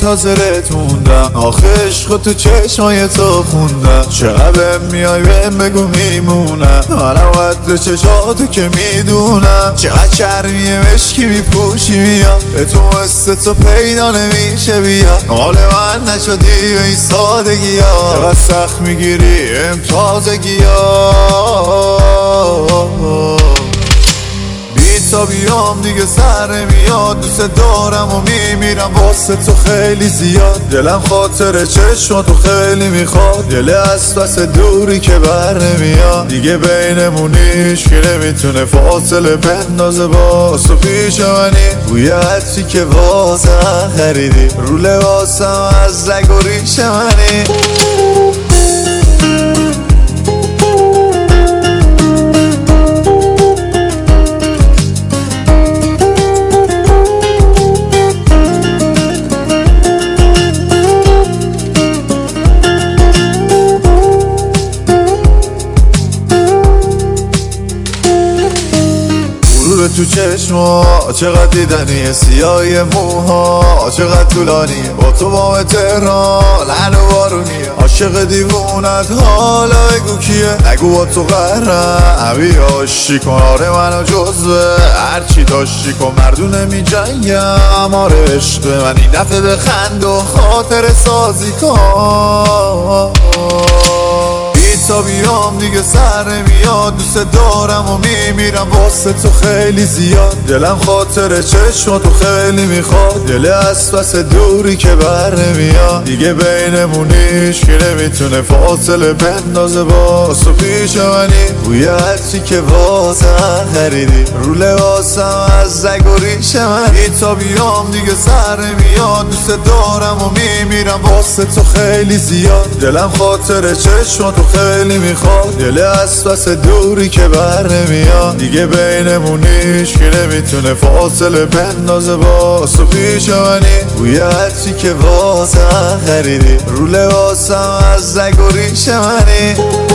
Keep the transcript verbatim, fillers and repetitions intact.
تازه رتوندم، آخه عشق تو چشمای تو خوندم. چقدر میای بهم بگو میمونم، حالا قدر چشاتو که میدونم. چقدر چرمیه مشکی میپوشی میاد، به تو مثل تو پیدا نمیشه بیا. حال من نشدی به این سادگی ها، چقدر سخت میگیری ام تازگی ها. تا بیام دیگه سر میاد، دوست دارم و میمیرم واسه تو خیلی زیاد. دلم خاطر چشماتو خیلی میخواد، دل از پس دوری که بر نمیاد. دیگه بینمون هیچ که نمیتونه فاصله بندازه باز تو پیش منی. بوی عطری که واسم خریدی رو لباسم از رگ و ریش منی. تو چشما چقدر دیدنیه، سیاهی موها چقدر طولانیه. با تو بام تهران لحن و بارونیه، عاشق دیوونت حالا بگو کیه. نگو با تو قرم همی عاشی کن، آره منو جزوه هرچی داشتی کن. مردون نمی جنگم آره عشق من، این دفعه بخند و خاطر سازی کن. تا بیام دیگه سر میاد، دوست دارم و میمیرم واسه تو خیلی زیاد. دلم خاطر چشماتو خیلی میخواد، دل از پس دوری که بر نمیاد. دیگه بینمون هیچ که نمیتونه فاصله بندازه باز تو پیش منی. بوی عطری که واسم خریدی رو لباسم از رگ و ریش منی. تا بیام دیگه سر میاد، دوست دارم و میمیرم واسه تو خیلی زیاد. دلم خاطر چشماتو خیلی خیلی میخواد، دل از پس دوری که بر نمیاد. دیگه بینمون هیچ که نمیتونه فاصله بندازه باز تو پیش منی. بوی عطری که واسم خریدی رو لباسم از رگ و ریش منی.